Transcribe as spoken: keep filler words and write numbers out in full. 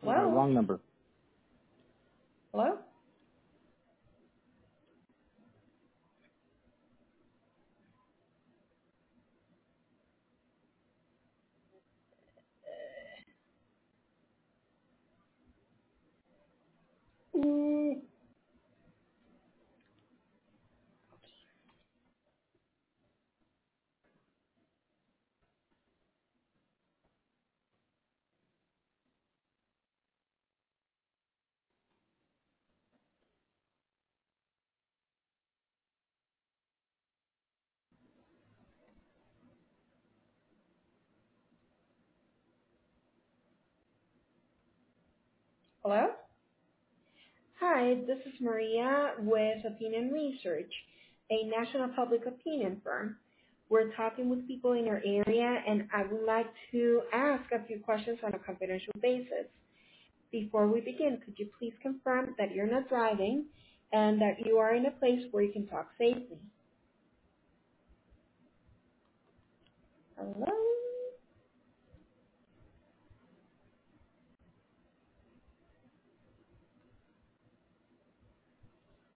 Uh, Hello? wrong number. Hello? Mm, Hello? Hi, this is Maria with Opinion Research, a national public opinion firm. We're talking with people in your area, and I would like to ask a few questions on a confidential basis. Before we begin, could you please confirm that you're not driving and that you are in a place where you can talk safely? Hello?